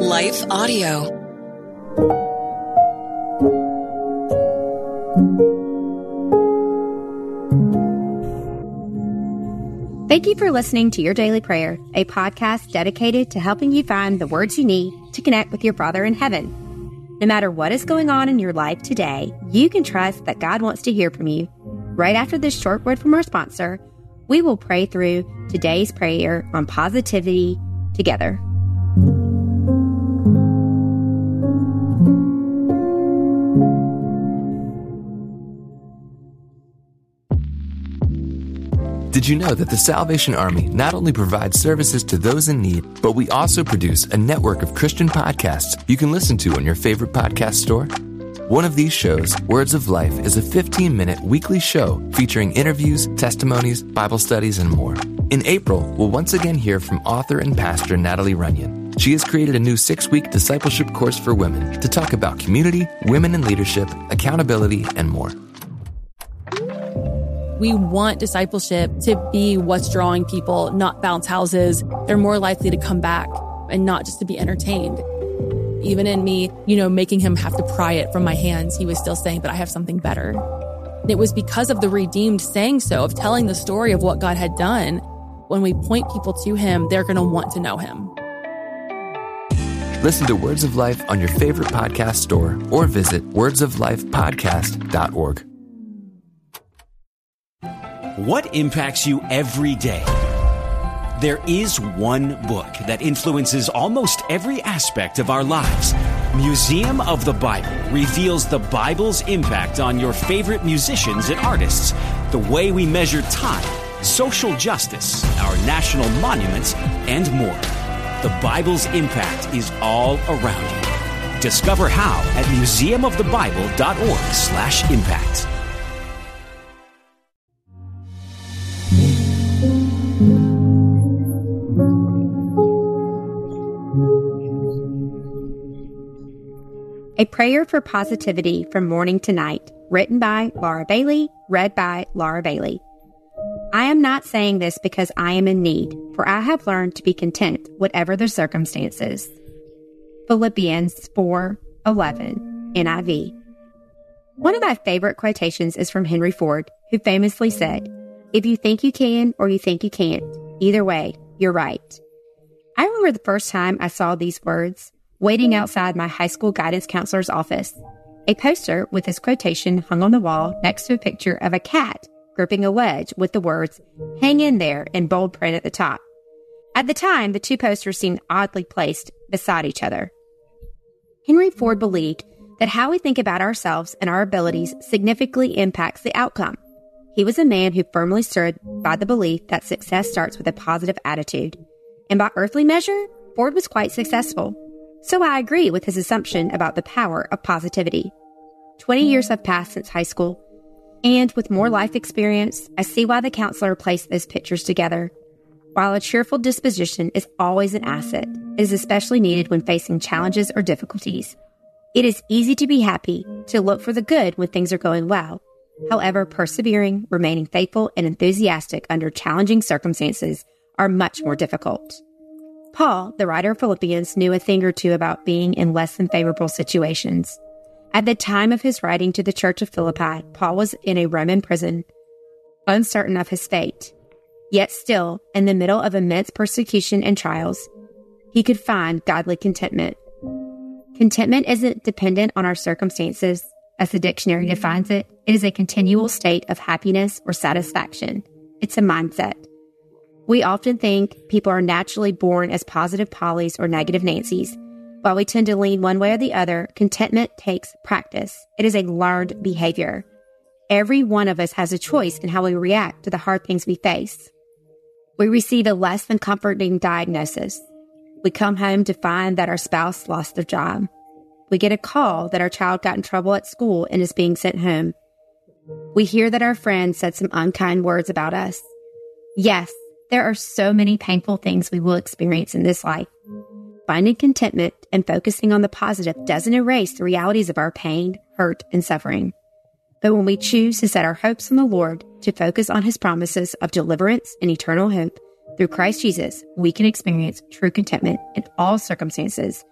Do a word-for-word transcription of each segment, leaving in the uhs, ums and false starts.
Life Audio. Thank you for listening to Your Daily Prayer, a podcast dedicated to helping you find the words you need to connect with your Father in heaven. No matter what is going on in your life today, you can trust that God wants to hear from you. Right after this short word from our sponsor, we will pray through today's prayer on positivity together. Did you know that the Salvation Army not only provides services to those in need, but we also produce a network of Christian podcasts you can listen to on your favorite podcast store? One of these shows, Words of Life, is a fifteen-minute weekly show featuring interviews, testimonies, Bible studies, and more. In April, we'll once again hear from author and pastor Natalie Runyon. She has created a new six-week discipleship course for women to talk about community, women in leadership, accountability, and more. We want discipleship to be what's drawing people, not bounce houses. They're more likely to come back and not just to be entertained. Even in me, you know, making him have to pry it from my hands, he was still saying, but I have something better. And it was because of the redeemed saying so, of telling the story of what God had done. When we point people to him, they're going to want to know him. Listen to Words of Life on your favorite podcast store or visit words of life podcast dot org. What impacts you every day? There is one book that influences almost every aspect of our lives. Museum of the Bible reveals the Bible's impact on your favorite musicians and artists, the way we measure time, social justice, our national monuments, and more. The Bible's impact is all around you. Discover how at museum of the bible dot org slash impact. A Prayer for Positivity from Morning to Night, written by Laura Bailey, read by Laura Bailey. I am not saying this because I am in need, for I have learned to be content whatever the circumstances. Philippians four eleven, N I V. One of my favorite quotations is from Henry Ford, who famously said, "If you think you can or you think you can't, either way, you're right." I remember the first time I saw these words, waiting outside my high school guidance counselor's office. A poster with this quotation hung on the wall next to a picture of a cat gripping a wedge with the words, "Hang in there," in bold print at the top. At the time, the two posters seemed oddly placed beside each other. Henry Ford believed that how we think about ourselves and our abilities significantly impacts the outcome. He was a man who firmly stood by the belief that success starts with a positive attitude. And by earthly measure, Ford was quite successful. So I agree with his assumption about the power of positivity. Twenty years have passed since high school, and with more life experience, I see why the counselor placed those pictures together. While a cheerful disposition is always an asset, it is especially needed when facing challenges or difficulties. It is easy to be happy, to look for the good when things are going well. However, persevering, remaining faithful, and enthusiastic under challenging circumstances are much more difficult. Paul, the writer of Philippians, knew a thing or two about being in less than favorable situations. At the time of his writing to the church of Philippi, Paul was in a Roman prison, uncertain of his fate. Yet still, in the middle of immense persecution and trials, he could find godly contentment. Contentment isn't dependent on our circumstances, as the dictionary defines it. It is a continual state of happiness or satisfaction. It's a mindset. We often think people are naturally born as positive Pollys or negative Nancys. While we tend to lean one way or the other, contentment takes practice. It is a learned behavior. Every one of us has a choice in how we react to the hard things we face. We receive a less than comforting diagnosis. We come home to find that our spouse lost their job. We get a call that our child got in trouble at school and is being sent home. We hear that our friend said some unkind words about us. Yes, there are so many painful things we will experience in this life. Finding contentment and focusing on the positive doesn't erase the realities of our pain, hurt, and suffering. But when we choose to set our hopes on the Lord, to focus on His promises of deliverance and eternal hope through Christ Jesus, we can experience true contentment in all circumstances,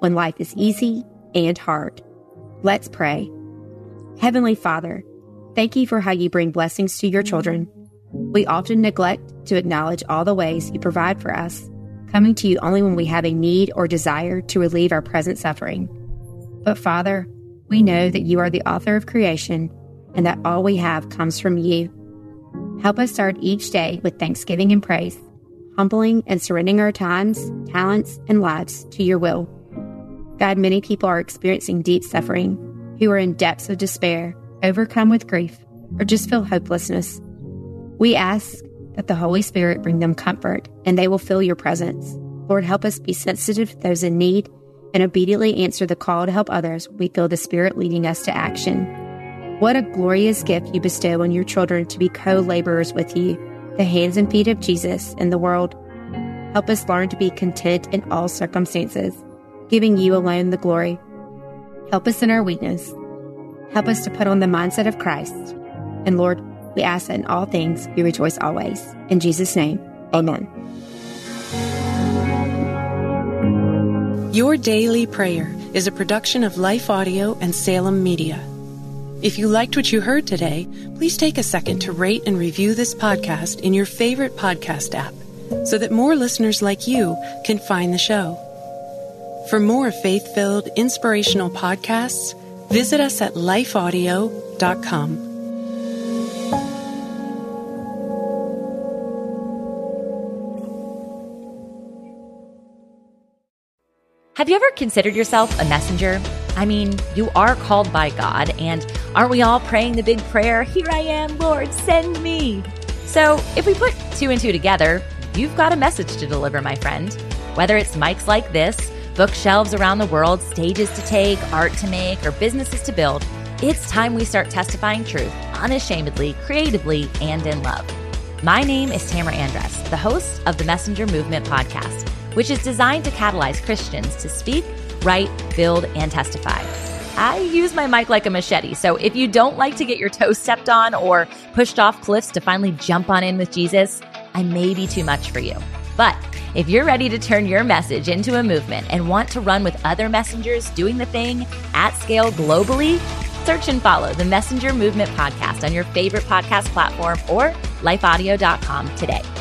when life is easy and hard. Let's pray. Heavenly Father, thank you for how you bring blessings to your children. We often neglect to acknowledge all the ways you provide for us, coming to you only when we have a need or desire to relieve our present suffering. But Father, we know that you are the author of creation and that all we have comes from you. Help us start each day with thanksgiving and praise, humbling and surrendering our times, talents, and lives to your will. God, many people are experiencing deep suffering, who are in depths of despair, overcome with grief, or just feel hopelessness. We ask that the Holy Spirit bring them comfort and they will feel your presence. Lord, help us be sensitive to those in need and obediently answer the call to help others when we feel the Spirit leading us to action. What a glorious gift you bestow on your children to be co-laborers with you, the hands and feet of Jesus in the world. Help us learn to be content in all circumstances, giving you alone the glory. Help us in our weakness. Help us to put on the mindset of Christ. And Lord, we ask that in all things we rejoice always. In Jesus' name, amen. Your Daily Prayer is a production of Life Audio and Salem Media. If you liked what you heard today, please take a second to rate and review this podcast in your favorite podcast app so that more listeners like you can find the show. For more faith-filled, inspirational podcasts, visit us at life audio dot com. Have you ever considered yourself a messenger? I mean, you are called by God, and aren't we all praying the big prayer, "Here I am, Lord, send me"? So if we put two and two together, you've got a message to deliver, my friend. Whether it's mics like this, bookshelves around the world, stages to take, art to make, or businesses to build, it's time we start testifying truth unashamedly, creatively, and in love. My name is Tamara Andress, the host of the Messenger Movement podcast, which is designed to catalyze Christians to speak, write, build, and testify. I use my mic like a machete, so if you don't like to get your toes stepped on or pushed off cliffs to finally jump on in with Jesus, I may be too much for you. But if you're ready to turn your message into a movement and want to run with other messengers doing the thing at scale globally, search and follow the Messenger Movement podcast on your favorite podcast platform or life audio dot com today.